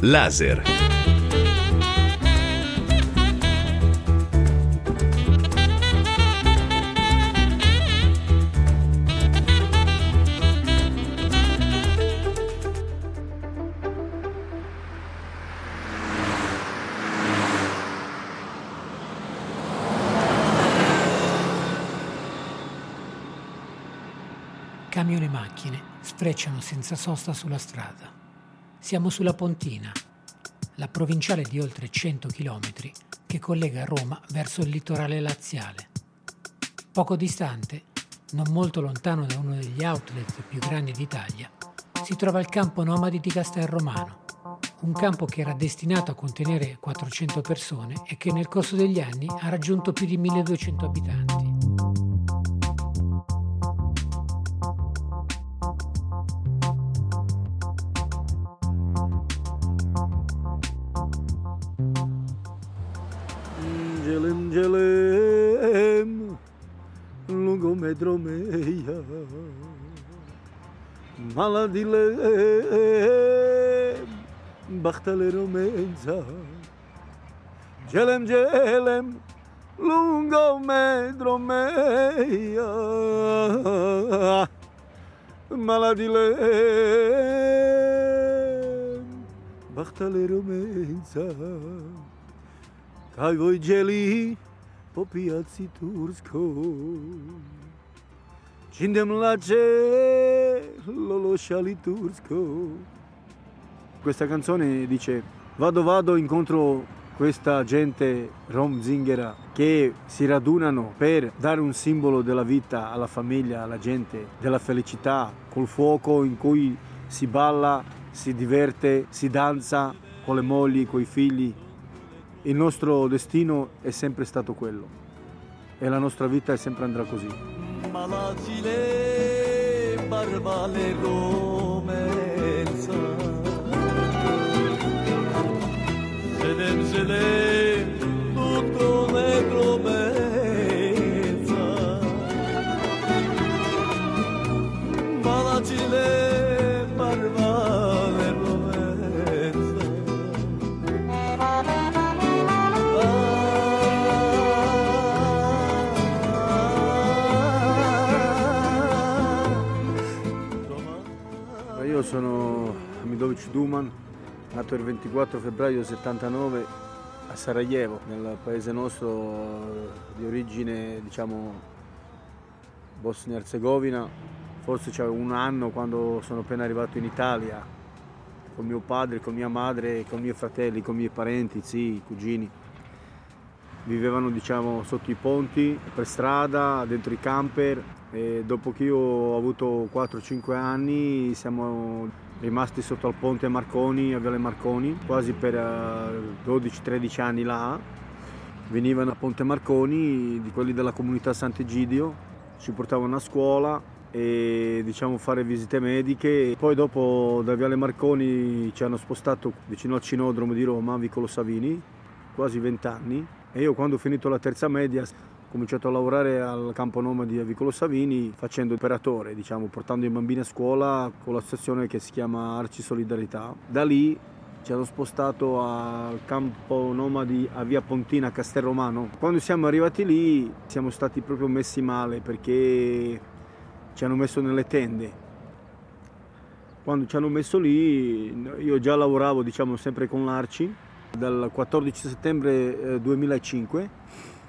Laser. Camion e macchine sfrecciano senza sosta sulla strada. Siamo sulla Pontina, la provinciale di oltre 100 chilometri che collega Roma verso il litorale laziale. Poco distante, non molto lontano da uno degli outlet più grandi d'Italia, si trova il campo nomadi di Castelromano, un campo che era destinato a contenere 400 persone e che nel corso degli anni ha raggiunto più di 1200 abitanti. Gelem, lungo metro meia, maladilem, bachtalero menza. Gelem, lungo metro meia, maladilem, bachtalero menza. Kaj voi geli po piazzi Tursko, cindem lace lo sciali Tursko. Questa canzone dice: vado incontro questa gente rom zinghera che si radunano per dare un simbolo della vita alla famiglia, alla gente, della felicità, col fuoco in cui si balla, si diverte, si danza con le mogli, coi figli. Il nostro destino è sempre stato quello e la nostra vita è sempre andrà così. Malacile barbale romenza, sedem tutto negro mezza, malacile barbale romenza. Io sono Amidovic Duman, nato il 24 febbraio 79 a Sarajevo, nel paese nostro di origine, diciamo, Bosnia-Herzegovina. Forse c'è un anno quando sono appena arrivato in Italia, con mio padre, con mia madre, con i miei fratelli, con i miei parenti, zii, cugini. Vivevano, diciamo, sotto i ponti, per strada, dentro i camper. E dopo che io ho avuto 4-5 anni siamo rimasti sotto al ponte Marconi, a Viale Marconi, quasi per 12-13 anni là. Venivano a Ponte Marconi di quelli della comunità Sant'Egidio, ci portavano a scuola e, diciamo, fare visite mediche. Poi dopo da Viale Marconi ci hanno spostato vicino al Cinodromo di Roma, Vicolo Savini, quasi 20 anni. E io, quando ho finito la terza media, ho cominciato a lavorare al campo nomadi a Vicolo Savini facendo operatore, diciamo, portando i bambini a scuola con l'associazione che si chiama Arci Solidarietà. Da lì ci hanno spostato al campo nomadi a Via Pontina a Castelromano. Quando siamo arrivati lì siamo stati proprio messi male perché ci hanno messo nelle tende. Quando ci hanno messo lì io già lavoravo, diciamo, sempre con l'Arci dal 14 settembre 2005.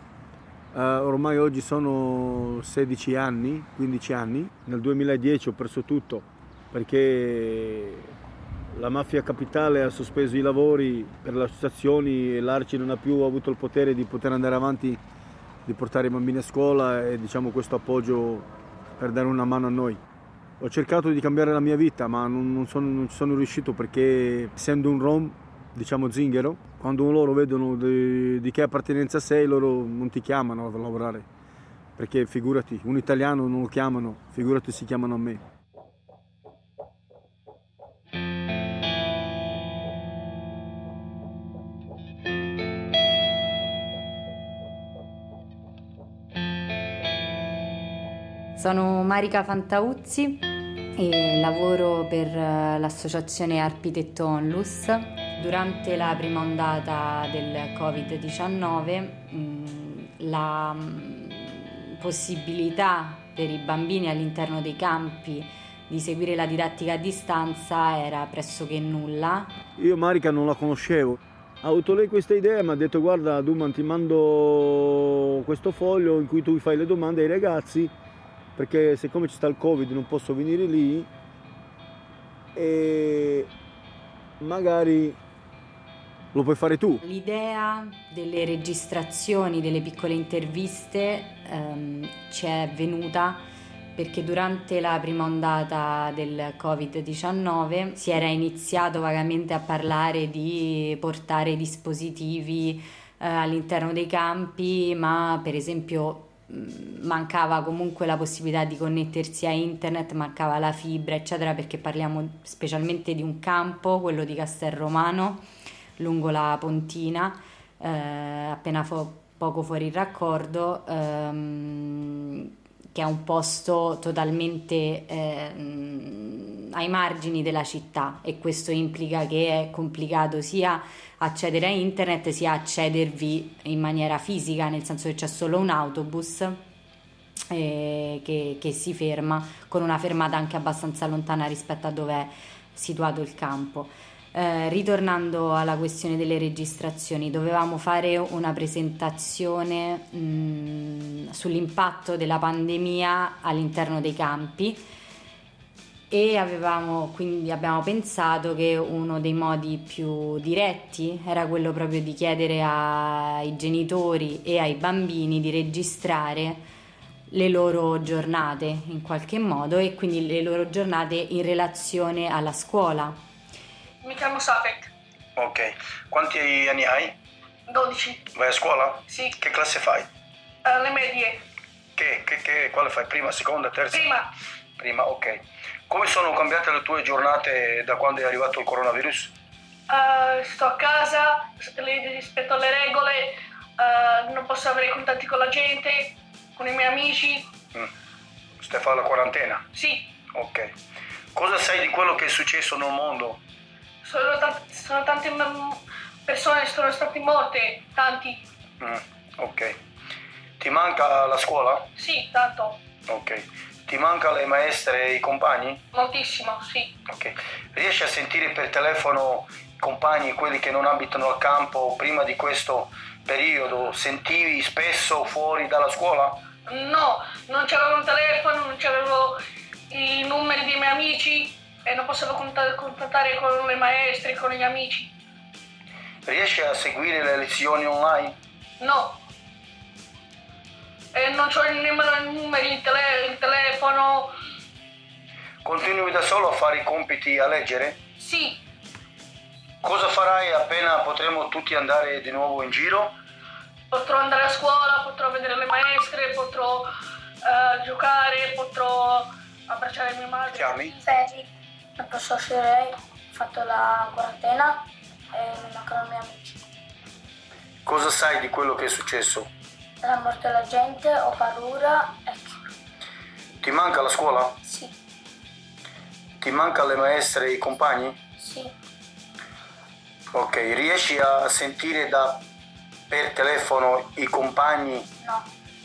Ormai oggi sono 16 anni, 15 anni. Nel 2010 ho perso tutto perché la mafia capitale ha sospeso i lavori per le associazioni e l'Arci non ha più avuto il potere di poter andare avanti, di portare i bambini a scuola e, diciamo, questo appoggio per dare una mano a noi. Ho cercato di cambiare la mia vita, ma non ci sono riuscito perché, essendo un rom, diciamo zinghero, quando loro vedono di che appartenenza sei, loro non ti chiamano a lavorare, perché figurati, un italiano non lo chiamano, figurati si chiamano a me. Sono Marica Fantauzzi e lavoro per l'associazione Arpitetto Onlus. Durante la prima ondata del Covid-19, la possibilità per i bambini all'interno dei campi di seguire la didattica a distanza era pressoché nulla. Io Marica non la conoscevo. Ha avuto lei questa idea e mi ha detto: guarda Duman, ti mando questo foglio in cui tu fai le domande ai ragazzi, perché siccome ci sta il Covid non posso venire lì e magari lo puoi fare tu. L'idea delle registrazioni, delle piccole interviste ci è venuta perché durante la prima ondata del Covid-19 si era iniziato vagamente a parlare di portare dispositivi all'interno dei campi, ma per esempio mancava comunque la possibilità di connettersi a internet, mancava la fibra, eccetera, perché parliamo specialmente di un campo, quello di Castelromano, lungo la Pontina, appena poco fuori il raccordo, che è un posto totalmente ai margini della città, e questo implica che è complicato sia accedere a internet sia accedervi in maniera fisica, nel senso che c'è solo un autobus che si ferma, con una fermata anche abbastanza lontana rispetto a dove è situato il campo. Ritornando alla questione delle registrazioni, dovevamo fare una presentazione sull'impatto della pandemia all'interno dei campi e quindi abbiamo pensato che uno dei modi più diretti era quello proprio di chiedere ai genitori e ai bambini di registrare le loro giornate in qualche modo, e quindi le loro giornate in relazione alla scuola. Mi chiamo Safek. Ok, quanti anni hai? 12. Vai a scuola? Sì. Che classe fai? Le medie. Quale fai? Prima, seconda, terza? Prima. Prima, ok. Come sono cambiate le tue giornate da quando è arrivato il coronavirus? Sto a casa, rispetto alle regole, non posso avere contatti con la gente, con i miei amici. Stai a fare la quarantena? Sì. Ok. Cosa sai di quello che è successo nel mondo? Sono tante persone che sono state morte, tanti. Ok. Ti manca la scuola? Sì, tanto. Ok. Ti manca le maestre e i compagni? Moltissimo, sì. Ok. Riesci a sentire per telefono i compagni, quelli che non abitano al campo, prima di questo periodo? Sentivi spesso fuori dalla scuola? No, non c'avevo un telefono, non c'avevo i numeri dei miei amici e non potevo contattare con le maestre, con gli amici. Riesci a seguire le lezioni online? No. E non c'ho nemmeno i numeri, il telefono. Continui da solo a fare i compiti, a leggere? Sì. Cosa farai appena potremo tutti andare di nuovo in giro? Potrò andare a scuola, potrò vedere le maestre, potrò giocare, potrò abbracciare mia madre. Ti chiami? Feri, non posso uscire, ho fatto la quarantena e mi mancano i miei amici. Cosa sai di quello che è successo? La morte della gente, ho paura, ecco. Ti manca la scuola? Sì, Ti manca le maestre e i compagni? sì, Ok, riesci a sentire per telefono i compagni? no,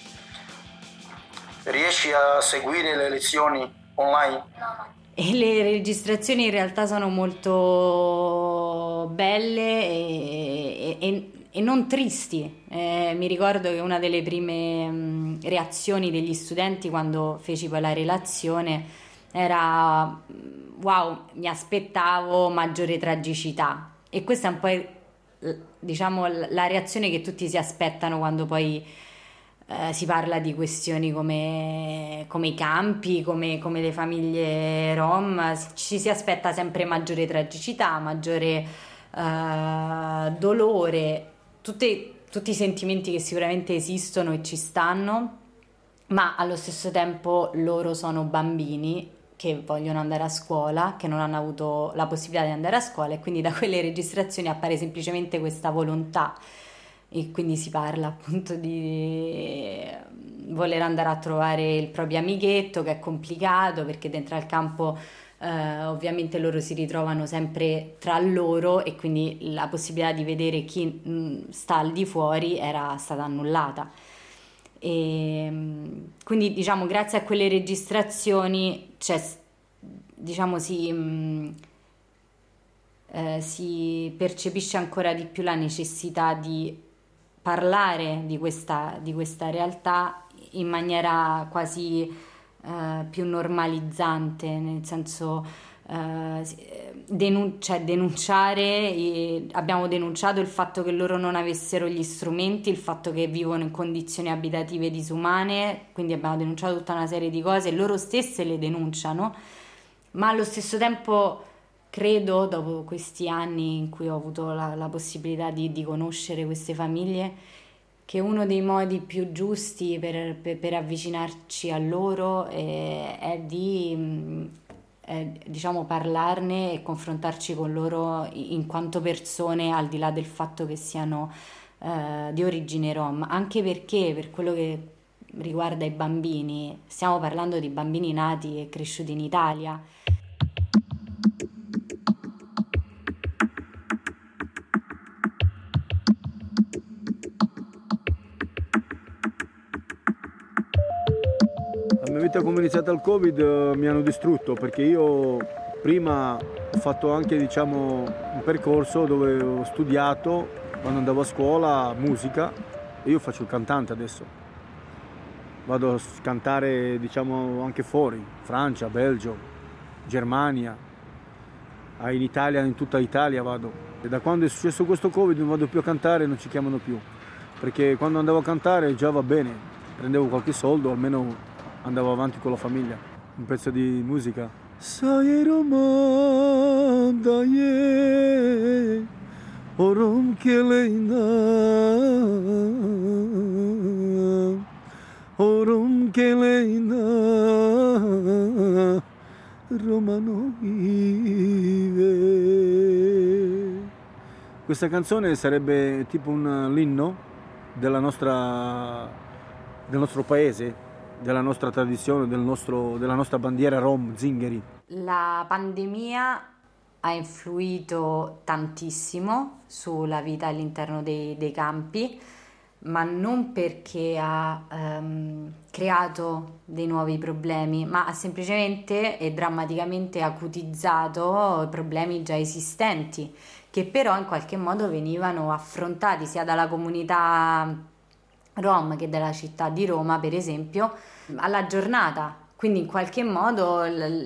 Riesci a seguire le lezioni online? no. E le registrazioni in realtà sono molto belle e non tristi. Mi ricordo che una delle prime reazioni degli studenti quando feci poi la relazione era: wow, mi aspettavo maggiore tragicità. E questa è un po', diciamo, la reazione che tutti si aspettano quando poi si parla di questioni come i campi, come le famiglie rom. Ci si aspetta sempre maggiore tragicità, maggiore dolore, tutti i sentimenti che sicuramente esistono e ci stanno, ma allo stesso tempo loro sono bambini che vogliono andare a scuola, che non hanno avuto la possibilità di andare a scuola, e quindi da quelle registrazioni appare semplicemente questa volontà. E quindi si parla appunto di voler andare a trovare il proprio amichetto, che è complicato perché dentro al campo ovviamente loro si ritrovano sempre tra loro e quindi la possibilità di vedere chi sta al di fuori era stata annullata. E quindi diciamo grazie a quelle registrazioni diciamo si percepisce ancora di più la necessità di parlare di questa realtà in maniera quasi più normalizzante, nel senso denunciare. Abbiamo denunciato il fatto che loro non avessero gli strumenti, il fatto che vivono in condizioni abitative disumane, quindi abbiamo denunciato tutta una serie di cose, loro stesse le denunciano, ma allo stesso tempo credo, dopo questi anni in cui ho avuto la possibilità di conoscere queste famiglie, che uno dei modi più giusti per avvicinarci a loro è diciamo parlarne e confrontarci con loro in quanto persone, al di là del fatto che siano di origine rom, anche perché per quello che riguarda i bambini stiamo parlando di bambini nati e cresciuti in Italia. La mia vita come è iniziata il Covid mi hanno distrutto, perché io prima ho fatto anche un percorso dove ho studiato, quando andavo a scuola, musica, e io faccio il cantante adesso. Vado a cantare anche fuori, Francia, Belgio, Germania, in Italia, in tutta Italia vado. E da quando è successo questo Covid non vado più a cantare, non ci chiamano più, perché quando andavo a cantare già va bene, prendevo qualche soldo, almeno andavo avanti con la famiglia. Un pezzo di musica. Sai romanda ye orum keleina orum keleina romano vive. Questa canzone sarebbe tipo l'inno del nostro paese, della nostra tradizione, della nostra bandiera rom, zingari. La pandemia ha influito tantissimo sulla vita all'interno dei campi, ma non perché ha creato dei nuovi problemi, ma ha semplicemente e drammaticamente acutizzato problemi già esistenti, che però in qualche modo venivano affrontati sia dalla comunità rom che dalla città di Roma, per esempio, alla giornata. Quindi in qualche modo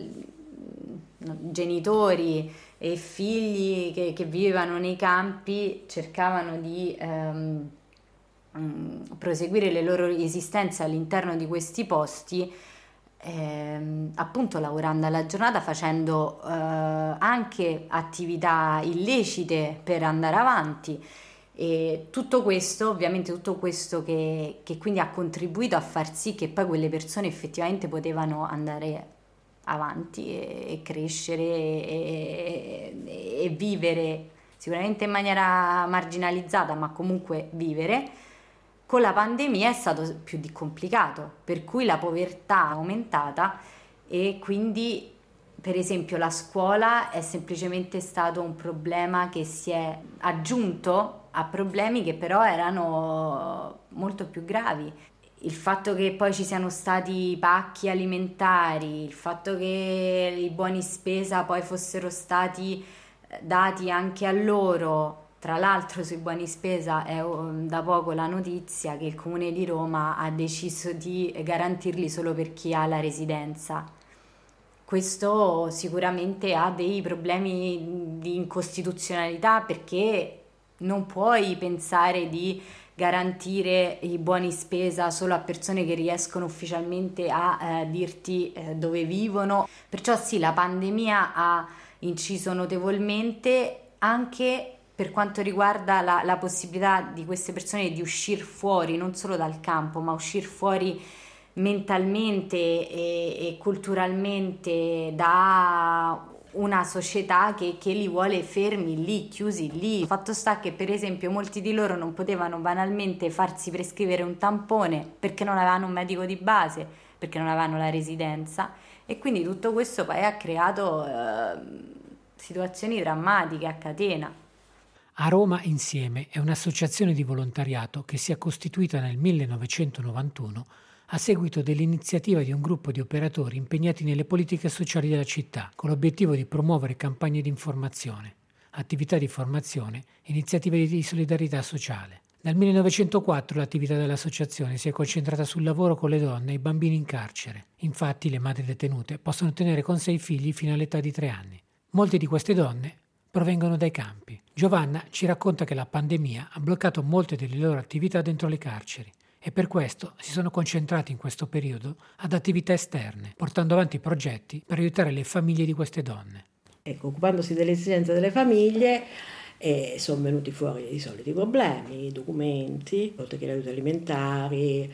genitori e figli che vivevano nei campi cercavano di proseguire le loro esistenze all'interno di questi posti, appunto lavorando alla giornata, facendo anche attività illecite per andare avanti. E tutto questo che quindi ha contribuito a far sì che poi quelle persone effettivamente potevano andare avanti e crescere e vivere, sicuramente in maniera marginalizzata, ma comunque vivere. Con la pandemia è stato più complicato, per cui la povertà è aumentata e quindi per esempio la scuola è semplicemente stato un problema che si è aggiunto a problemi che però erano molto più gravi. Il fatto che poi ci siano stati pacchi alimentari, il fatto che i buoni spesa poi fossero stati dati anche a loro. Tra l'altro sui buoni spesa è da poco la notizia che il Comune di Roma ha deciso di garantirli solo per chi ha la residenza. Questo sicuramente ha dei problemi di incostituzionalità, perché non puoi pensare di garantire i buoni spesa solo a persone che riescono ufficialmente a dirti dove vivono. Perciò sì, la pandemia ha inciso notevolmente anche per quanto riguarda la possibilità di queste persone di uscire fuori, non solo dal campo, ma uscire fuori mentalmente e culturalmente da una società che li vuole fermi lì, chiusi lì. Il fatto sta che per esempio molti di loro non potevano banalmente farsi prescrivere un tampone perché non avevano un medico di base, perché non avevano la residenza, E quindi tutto questo poi ha creato situazioni drammatiche a catena. A Roma Insieme è un'associazione di volontariato che si è costituita nel 1991 a seguito dell'iniziativa di un gruppo di operatori impegnati nelle politiche sociali della città, con l'obiettivo di promuovere campagne di informazione, attività di formazione e iniziative di solidarietà sociale. Dal 1904 l'attività dell'associazione si è concentrata sul lavoro con le donne e i bambini in carcere. Infatti le madri detenute possono tenere con sé i figli fino all'età di 3 anni. Molte di queste donne provengono dai campi. Giovanna ci racconta che la pandemia ha bloccato molte delle loro attività dentro le carceri e per questo si sono concentrati in questo periodo ad attività esterne, portando avanti progetti per aiutare le famiglie di queste donne. Ecco, occupandosi delle esigenze delle famiglie sono venuti fuori i soliti problemi, i documenti, oltre che gli aiuti alimentari,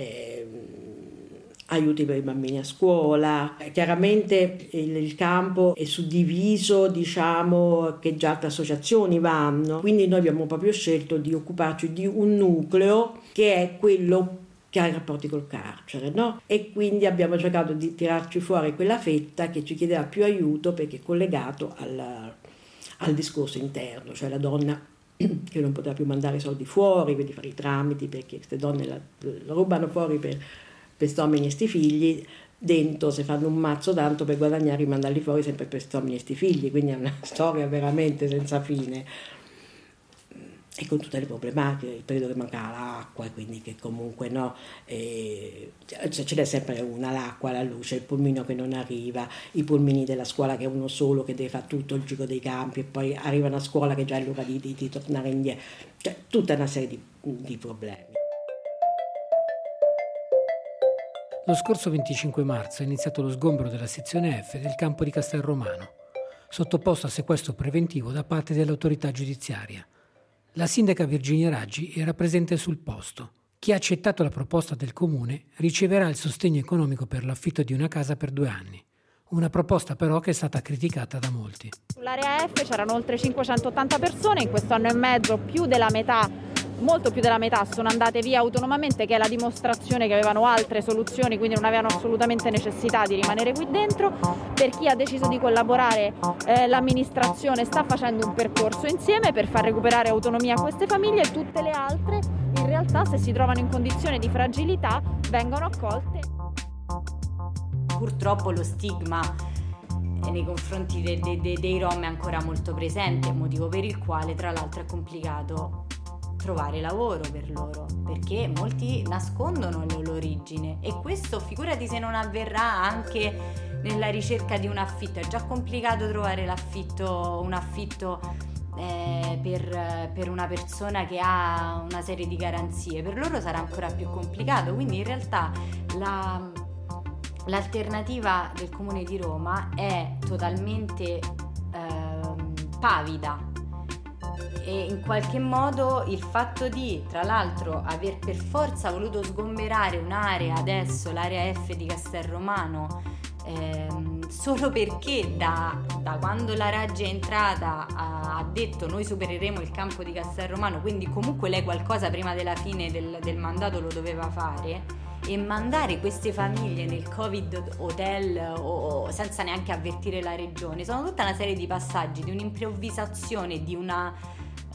aiuti per i bambini a scuola. Chiaramente il campo è suddiviso, diciamo che già altre associazioni vanno, quindi noi abbiamo proprio scelto di occuparci di un nucleo che è quello che ha i rapporti col carcere, no? E quindi abbiamo cercato di tirarci fuori quella fetta che ci chiedeva più aiuto perché è collegato al discorso interno, cioè la donna che non poteva più mandare i soldi fuori, quindi fare i tramiti perché queste donne la rubano fuori per sti uomini e sti figli, dentro se fanno un mazzo tanto per guadagnare e mandarli fuori sempre per sti uomini e sti figli, quindi è una storia veramente senza fine. E con tutte le problematiche, il periodo che mancava l'acqua, quindi che comunque no, ce n'è sempre una, l'acqua, la luce, il pulmino che non arriva, i pulmini della scuola che è uno solo che deve fare tutto il giro dei campi e poi arrivano a scuola che già è l'ora di tornare indietro, cioè tutta una serie di problemi. Lo scorso 25 marzo è iniziato lo sgombero della sezione F del campo di Castelromano, sottoposto a sequestro preventivo da parte dell'autorità giudiziaria. La sindaca Virginia Raggi era presente sul posto. Chi ha accettato la proposta del comune riceverà il sostegno economico per l'affitto di una casa per 2 anni. Una proposta però che è stata criticata da molti. Sull'area F c'erano oltre 580 persone, in questo anno e mezzo più della metà, molto più della metà sono andate via autonomamente, che è la dimostrazione che avevano altre soluzioni, quindi non avevano assolutamente necessità di rimanere qui dentro. Per chi ha deciso di collaborare, l'amministrazione sta facendo un percorso insieme per far recuperare autonomia a queste famiglie, e tutte le altre in realtà, se si trovano in condizione di fragilità, vengono accolte. Purtroppo lo stigma nei confronti dei Rom è ancora molto presente, motivo per il quale tra l'altro è complicato trovare lavoro per loro, perché molti nascondono le loro origini, e questo figurati se non avverrà anche nella ricerca di un affitto. È già complicato trovare un affitto per una persona che ha una serie di garanzie, per loro sarà ancora più complicato, quindi in realtà l'alternativa del Comune di Roma è totalmente pavida. E in qualche modo il fatto di, tra l'altro, aver per forza voluto sgomberare un'area, adesso l'area F di Castelromano, solo perché da quando la Raggi è entrata ha detto noi supereremo il campo di Castelromano, quindi comunque lei qualcosa prima della fine del mandato lo doveva fare, e mandare queste famiglie nel Covid hotel o senza neanche avvertire la regione, sono tutta una serie di passaggi, di un'improvvisazione, di una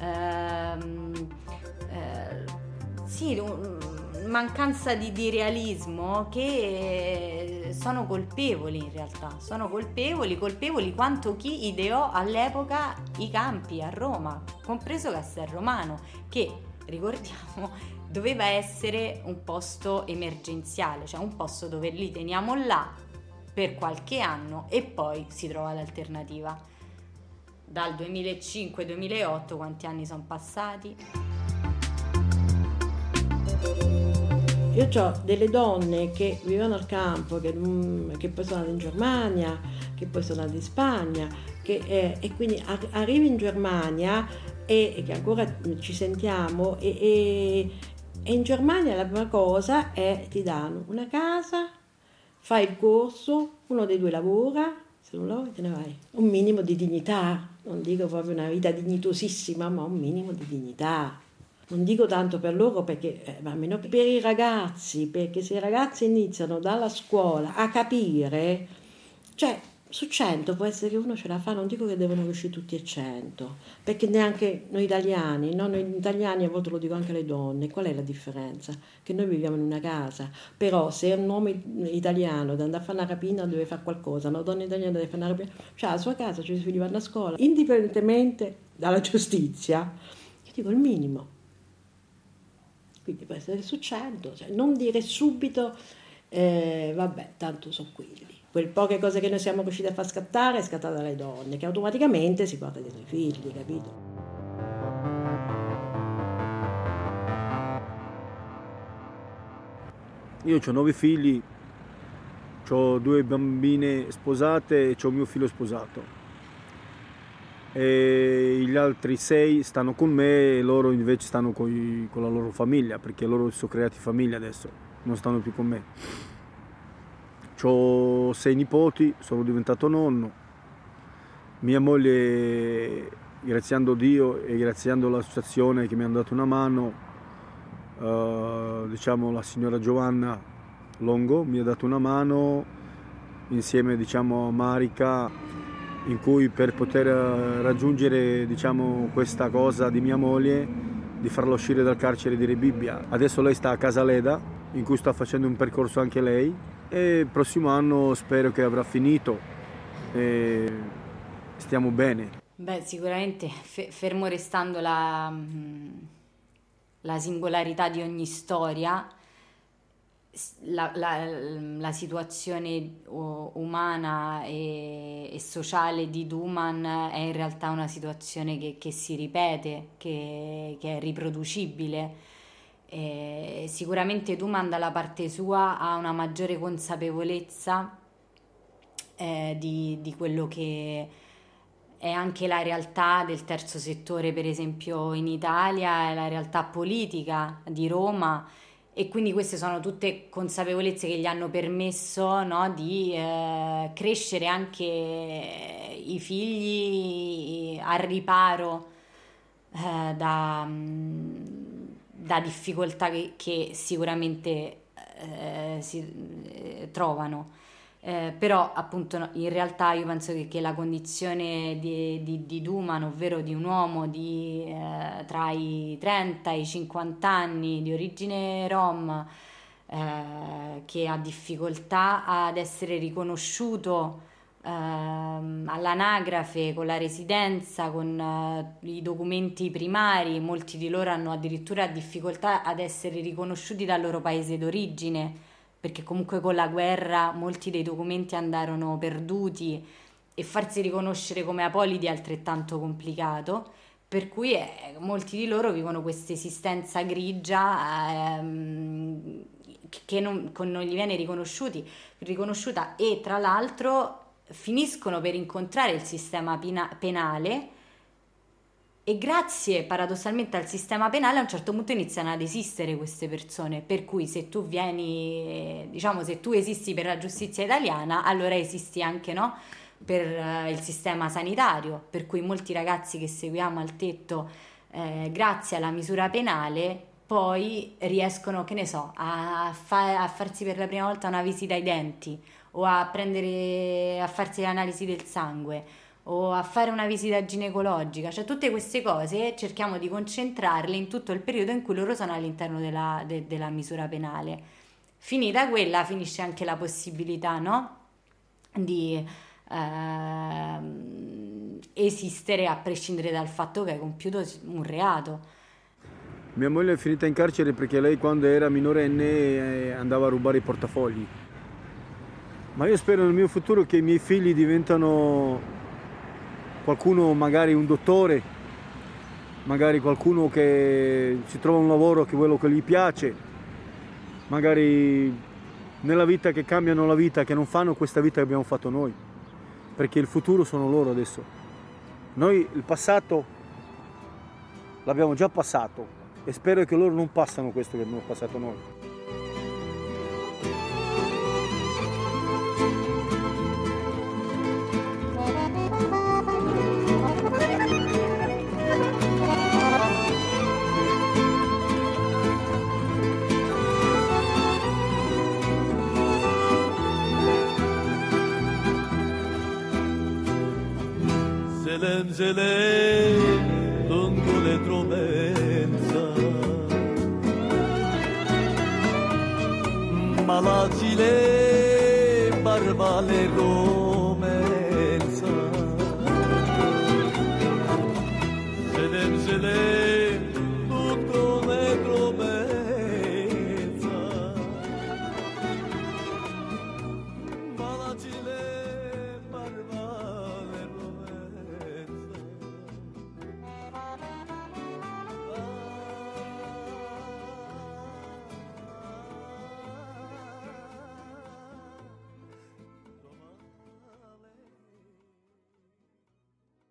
mancanza di realismo che sono colpevoli, in realtà sono colpevoli quanto chi ideò all'epoca i campi a Roma, compreso Castelromano, che ricordiamo doveva essere un posto emergenziale, cioè un posto dove li teniamo là per qualche anno e poi si trova l'alternativa. Dal 2005-2008 quanti anni sono passati? Io ho delle donne che vivono al campo, che poi sono andate in Germania, che poi sono andate in Spagna, e quindi arrivi in Germania e che ancora ci sentiamo, e in Germania la prima cosa è ti danno una casa, fai il corso, uno dei due lavora, se non lavori te ne vai. Un minimo di dignità, non dico proprio una vita dignitosissima, ma un minimo di dignità. Non dico tanto per loro, perché ma almeno per i ragazzi, perché se i ragazzi iniziano dalla scuola a capire Cioè, su 100 può essere che uno ce la fa, non dico che devono riuscire tutti e 100, perché neanche noi italiani, no? Noi italiani, a volte lo dico anche alle donne, qual è la differenza? Che noi viviamo in una casa, però se un uomo italiano deve andare a fare una rapina deve fare qualcosa, una donna italiana deve fare una rapina, cioè la sua casa, cioè i figli vanno a scuola, indipendentemente dalla giustizia, io dico il minimo. Quindi può essere su 100, cioè non dire subito, vabbè, tanto sono quelli. Quelle poche cose che noi siamo riusciti a far scattare è scattata dalle donne, che automaticamente si porta dietro i figli, capito? Io ho 9 figli, ho 2 bambine sposate e ho mio figlio sposato. E gli altri 6 stanno con me e loro invece stanno con la loro famiglia, perché loro si sono creati famiglia adesso, non stanno più con me. Ho 6 nipoti, sono diventato nonno. Mia moglie, graziando Dio e graziando l'associazione che mi ha dato una mano, diciamo la signora Giovanna Longo mi ha dato una mano insieme, diciamo, a Marica, in cui per poter raggiungere, diciamo, questa cosa di mia moglie, di farla uscire dal carcere di Rebibbia. Adesso lei sta a Casaleda, in cui sta facendo un percorso anche lei, e il prossimo anno spero che avrà finito e stiamo bene. Beh, sicuramente fermo restando la singolarità di ogni storia, la situazione umana e sociale di Duman è in realtà una situazione che si ripete, che è riproducibile. Sicuramente Duman dalla parte sua ha una maggiore consapevolezza di quello che è anche la realtà del terzo settore, per esempio in Italia, è la realtà politica di Roma, e quindi queste sono tutte consapevolezze che gli hanno permesso, no, di crescere anche i figli al riparo da difficoltà che sicuramente si trovano. Però appunto in realtà io penso che la condizione di Duman, ovvero di un uomo tra i 30 e i 50 anni, di origine rom, che ha difficoltà ad essere riconosciuto all'anagrafe, con la residenza, con i documenti primari, molti di loro hanno addirittura difficoltà ad essere riconosciuti dal loro paese d'origine, perché comunque con la guerra molti dei documenti andarono perduti e farsi riconoscere come apolidi è altrettanto complicato, per cui molti di loro vivono questa esistenza grigia che non gli viene riconosciuta, e tra l'altro finiscono per incontrare il sistema penale, e grazie paradossalmente al sistema penale a un certo punto iniziano ad esistere queste persone, per cui se tu se tu esisti per la giustizia italiana, allora esisti anche, no, per il sistema sanitario, per cui molti ragazzi che seguiamo al tetto grazie alla misura penale poi riescono, che ne so, a farsi per la prima volta una visita ai denti, o a farsi l'analisi del sangue, o a fare una visita ginecologica. Cioè tutte queste cose cerchiamo di concentrarle in tutto il periodo in cui loro sono all'interno della misura penale. Finita quella, finisce anche la possibilità, no, di esistere a prescindere dal fatto che hai compiuto un reato. Mia moglie è finita in carcere perché lei, quando era minorenne, andava a rubare i portafogli. Ma io spero nel mio futuro che i miei figli diventano qualcuno, magari un dottore, magari qualcuno che si trova un lavoro che è quello che gli piace, magari nella vita, che cambiano la vita, che non fanno questa vita che abbiamo fatto noi, perché il futuro sono loro adesso. Noi il passato l'abbiamo già passato e spero che loro non passano questo che abbiamo passato noi. Zelenzele lungo le trovenza malacile barbale